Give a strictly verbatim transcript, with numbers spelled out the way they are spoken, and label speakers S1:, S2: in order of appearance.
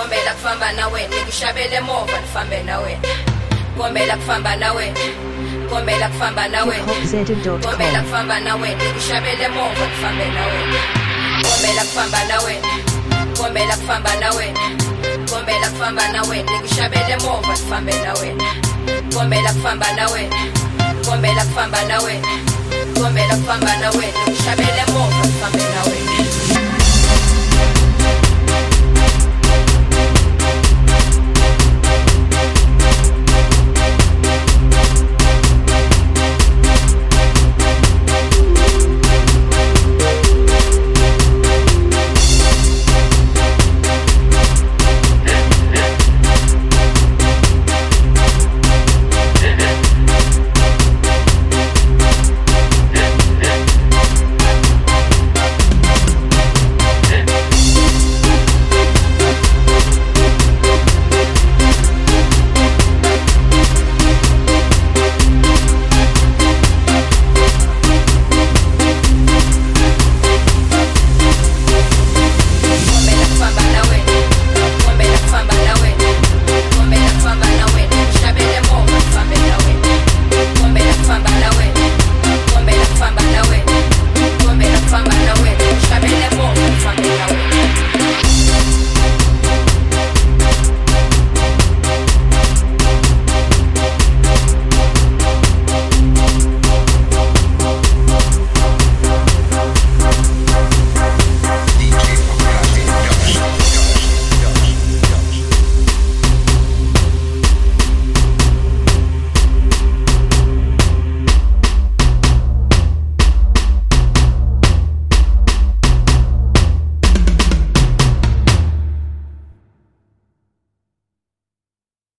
S1: Kombela kufamba nawe nikushabele mova nifambe nawe Kombela kufamba nawe Kombela kufamba nawe Kombela kufamba nawe nikushabele mova nifambe nawe Kombela kufamba nawe Kombela kufamba nawe Kombela kufamba nawe nikushabele mova nifambe nawe Kombela kufamba nawe Kombela kufamba nawe Kombela kufamba nawe nikushabele mova nifambe nawe